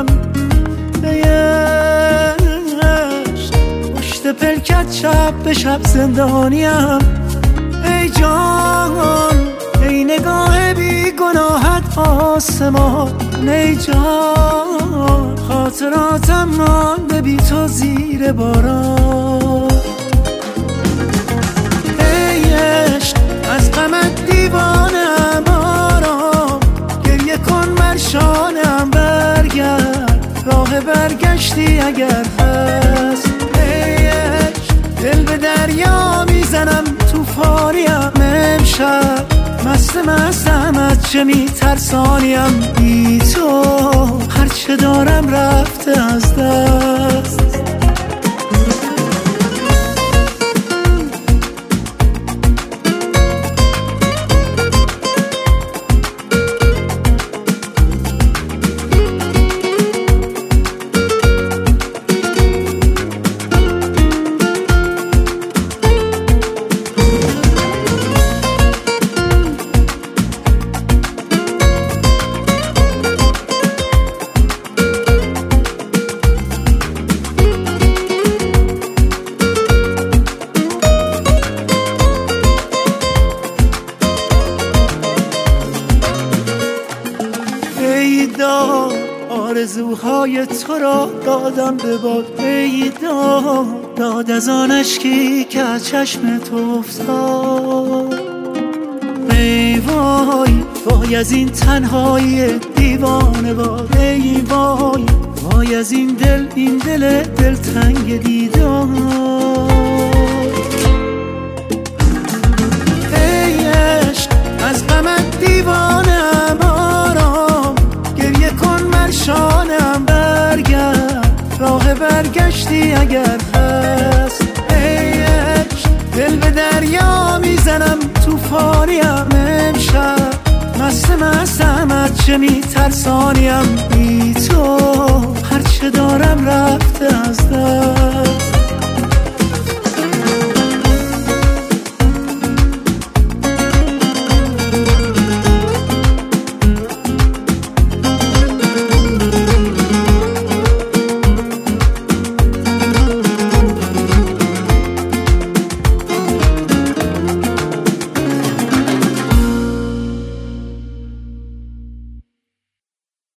دنیام عشق پشت پلکت شب به شب زندانیم ای جان ای نگاه بی گناهت آسمان ای جان خاطراتم مانده بی تو زیر باران ای عشق از غمت دیوانم آرام گریه کن مرشانم برگرد راه برگشتی اگر هست ای عشق دل به دریا میزنم توفانیم امشب مستم از چه میترسانیم بی تو هرچه دارم رفته از دست آرزوهای تو را دادم به باد ای داد از آن اشکی که از چشم تو افتاد ای وای از این تنهایی دیوانه باد ای وای از این دل دلتنگ دیدار ای عشق از غمت دیوانم آرام گریه کن مرشانم برگرد راه برگشتی اگر هست ای عشق دل به دریا میزنم توفانیم امشب مستم از چه میترسانیم بی تو